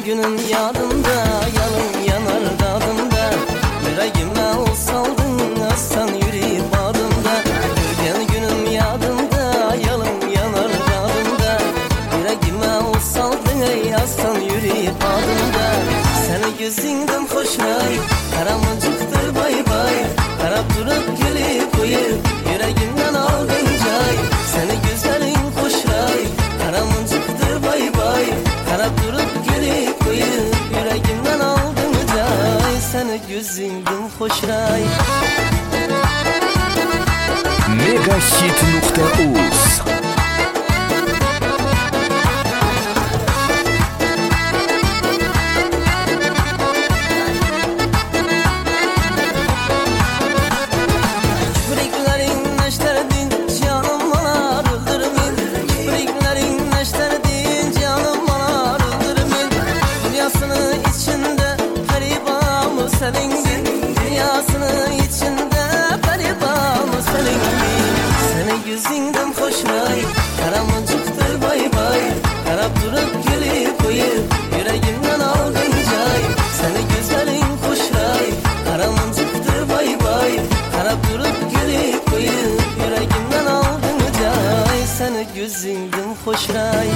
günüm yadımda, yalın yanar dadımda. Yüreğime ol saldın, aslan yüreği bağrımda. Yürgen günüm yadımda, yalın yanar dadımda. Yüreğime ol saldın, ey aslan yüreği bağrımda. Seni gözünden hoşray, karamıncıktır bay bay. Karab durup gelip uyup, yüreğimden aldın cay. Seni güzelin hoşray, karamıncıktır bay bay. Karab durup gelip uyup, yüreğimden aldın cay. Seni gözünden hoşray. Megahit.uz. Dünyasını içinde garibamı senin. Seni yüzünden hoşray, karamıncıktır bay bay. Karab durup gelip uyup, yüreğimden aldın cay. Seni güzelin hoşray, karamıncıktır bay bay. Karab durup gelip uyup, yüreğimden aldın cay. Seni yüzünden hoşray.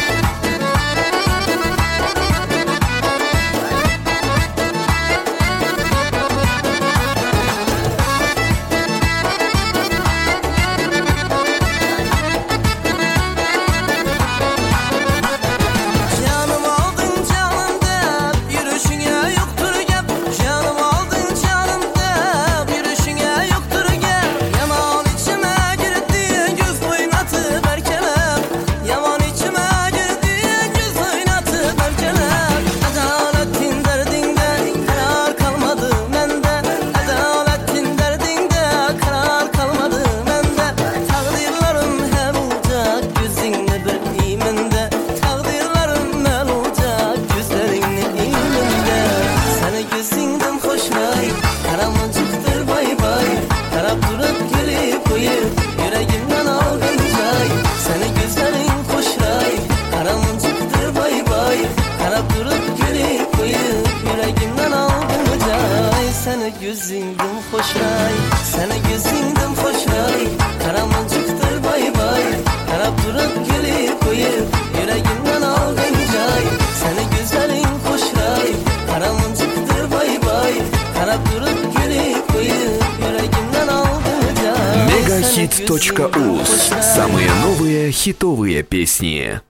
Karamıncıktır bay bay. Karab durup gelip uyup, yüreğimden aldın cay. Seni güzelin hoşray, karamıncıktır bay bay. Karab durup gelip uyup, yüreğimden aldın cay. Seni gözünden hoşray, seni gözünden hoşray. Karamıncıktır bay bay. Karab durup gelip uyup, yüreğimden aldın cay. Seni güzelin hoşray, karamıncıktır bay bay. Karab durup gelip uyup, yüreğimden aldın cay. Megahit.uz. Самые новые хитовые песни.